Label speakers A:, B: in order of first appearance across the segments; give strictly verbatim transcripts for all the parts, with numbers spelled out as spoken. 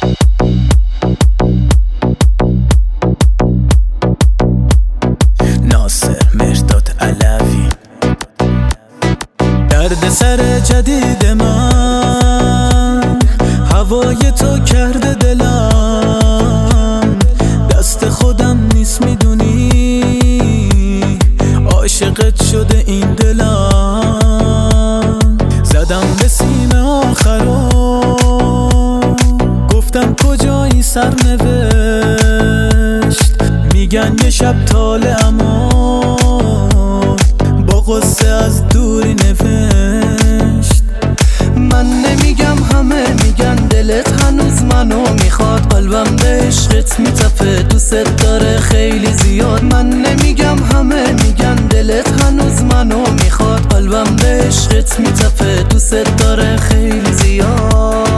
A: ناصر مرداد علوی. درد سر جدید من هوای تو کرده دلم، دست خودم نیست میدونی، عاشقت شده این دلم. زدم به سینه آخرا گفتم کجایی سرنوشت، میگن یه شب طالع اما با غصه از دوری نوشت.
B: من نمیگم همه میگن دلت هنوز منو میخواد، قلبم به عشقت میتپه دوست داره خیلی زیاد. من نمیگم همه میگن دلت هنوز منو میخواد، قلبم به عشقت میتپه دوست داره خیلی زیاد.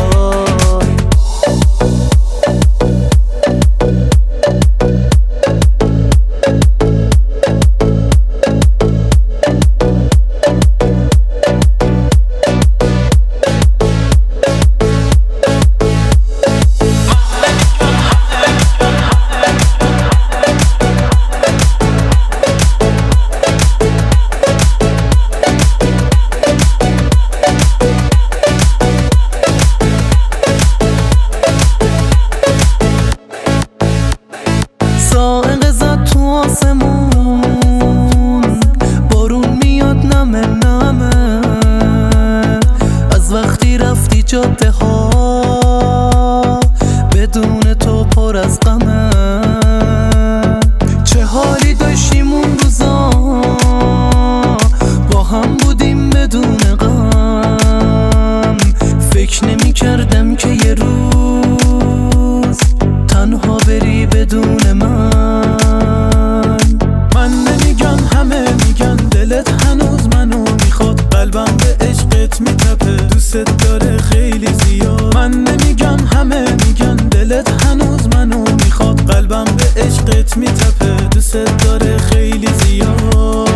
B: سائق زد تو آسمون، بارون میاد نمه نمه، از وقتی رفتی جاده ها بدون تو پر از غمه. چه حالی داشتیم اون روزا با هم بودیم بدون غم، فکر نمی کردم که یه روز تنها بری بدون من.
A: من نمیگم همه میگن دلت هنوز منو میخواد، قلبم به عشقت میتپه دوست داره خیلی زیاد. من نمیگم همه میگن دلت هنوز منو میخواد، قلبم به عشقت میتپه دوست داره خیلی زیاد.